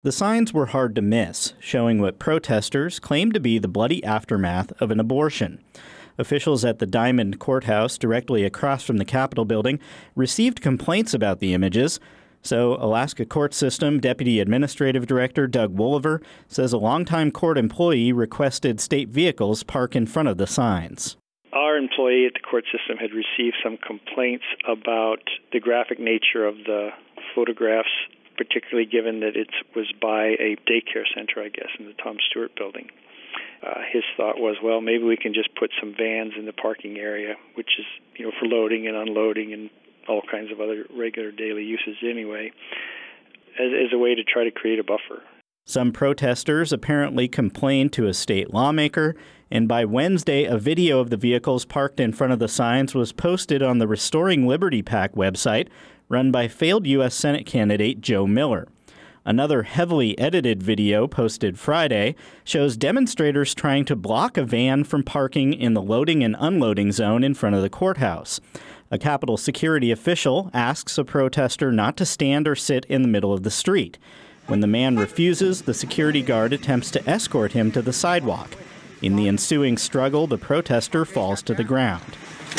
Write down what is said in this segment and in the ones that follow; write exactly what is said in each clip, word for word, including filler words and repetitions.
The signs were hard to miss, showing what protesters claimed to be the bloody aftermath of an abortion. Officials at the Diamond Courthouse, directly across from the Capitol building, received complaints about the images. So Alaska Court System Deputy Administrative Director Doug Wooliver says a longtime court employee requested state vehicles park in front of the signs. Our employee at the court system had received some complaints about the graphic nature of the photographs, particularly given that it was by a daycare center, I guess, in the Tom Stewart building. Uh, his thought was, well, maybe we can just put some vans in the parking area, which is, you know, for loading and unloading and all kinds of other regular daily uses anyway, as, as a way to try to create a buffer. Some protesters apparently complained to a state lawmaker, and by Wednesday, a video of the vehicles parked in front of the signs was posted on the Restoring Liberty PAC website, run by failed U S Senate candidate Joe Miller. Another heavily edited video posted Friday shows demonstrators trying to block a van from parking in the loading and unloading zone in front of the courthouse. A Capitol security official asks a protester not to stand or sit in the middle of the street. When the man refuses, the security guard attempts to escort him to the sidewalk. In the ensuing struggle, the protester falls to the ground.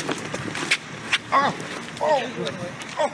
Oh, oh, oh.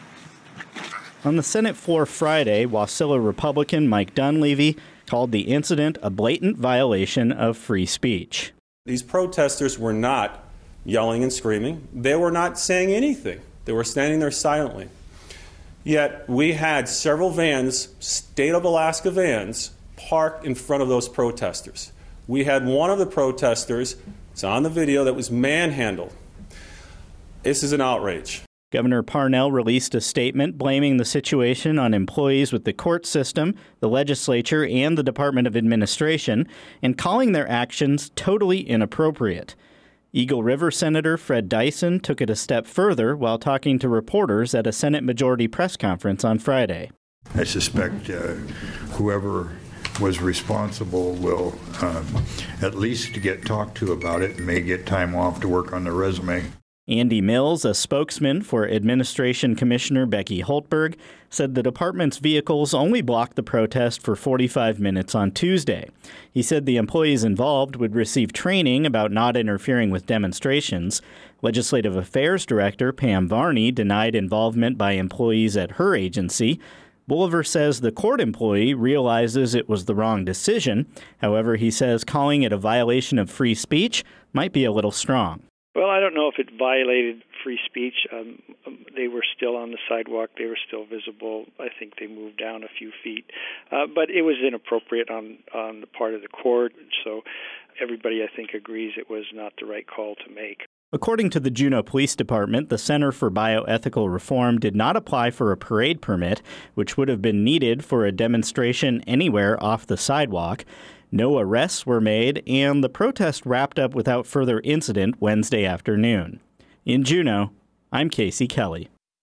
On the Senate floor Friday, Wasilla Republican Mike Dunleavy called the incident a blatant violation of free speech. These protesters were not yelling and screaming. They were not saying anything. They were standing there silently. Yet we had several vans, state of Alaska vans, parked in front of those protesters. We had one of the protesters, it's on the video, that was manhandled. This is an outrage. Governor Parnell released a statement blaming the situation on employees with the court system, the legislature, and the Department of Administration, and calling their actions totally inappropriate. Eagle River Senator Fred Dyson took it a step further while talking to reporters at a Senate Majority press conference on Friday. I suspect uh, whoever was responsible will um, at least get talked to about it and may get time off to work on their resume. Andy Mills, a spokesman for Administration Commissioner Becky Holtberg, said the department's vehicles only blocked the protest for forty-five minutes on Tuesday. He said the employees involved would receive training about not interfering with demonstrations. Legislative Affairs Director Pam Varney denied involvement by employees at her agency. Bolivar says the court employee realizes it was the wrong decision. However, he says calling it a violation of free speech might be a little strong. Well, I don't know if it violated free speech. Um, they were still on the sidewalk. They were still visible. I think they moved down a few feet. Uh, but it was inappropriate on, on the part of the court. So everybody, I think, agrees it was not the right call to make. According to the Juneau Police Department, the Center for Bioethical Reform did not apply for a parade permit, which would have been needed for a demonstration anywhere off the sidewalk. No arrests were made, and the protest wrapped up without further incident Wednesday afternoon. In Juneau, I'm Casey Kelly.